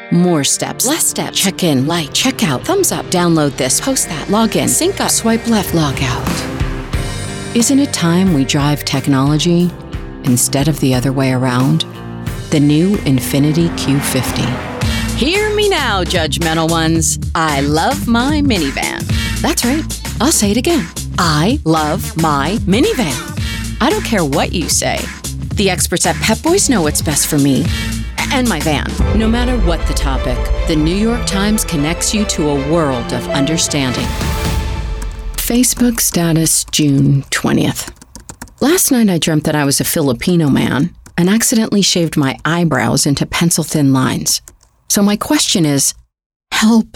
More steps, less steps. Check in, like, check out, thumbs up, download this, post that, log in, sync up, swipe left, log out. Isn't it time we drive technology instead of the other way around? The new Infiniti Q50. Hear me now, judgmental ones. I love my minivan. That's right. I'll say it again. I love my minivan. I don't care what you say. The experts at Pep Boys know what's best for me and my van. No matter what the topic, the New York Times connects you to a world of understanding. Facebook status, June 20th. Last night I dreamt that I was a Filipino man and accidentally shaved my eyebrows into pencil-thin lines. So my question is, help.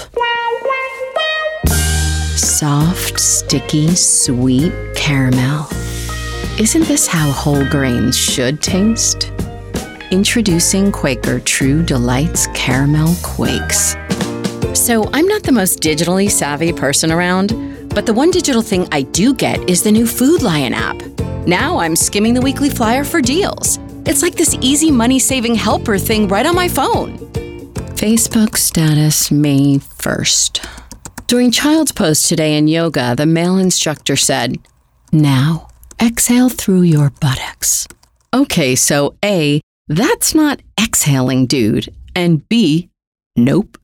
Soft, sticky, sweet caramel. Isn't this how whole grains should taste? Introducing Quaker True Delights Caramel Quakes. So I'm not the most digitally savvy person around, but the one digital thing I do get is the new Food Lion app. Now I'm skimming the weekly flyer for deals. It's like this easy money-saving helper thing right on my phone. Facebook status, May 1st. During child's pose today in yoga, the male instructor said, "Now, exhale through your buttocks." Okay, so A, that's not exhaling, dude. And B, nope.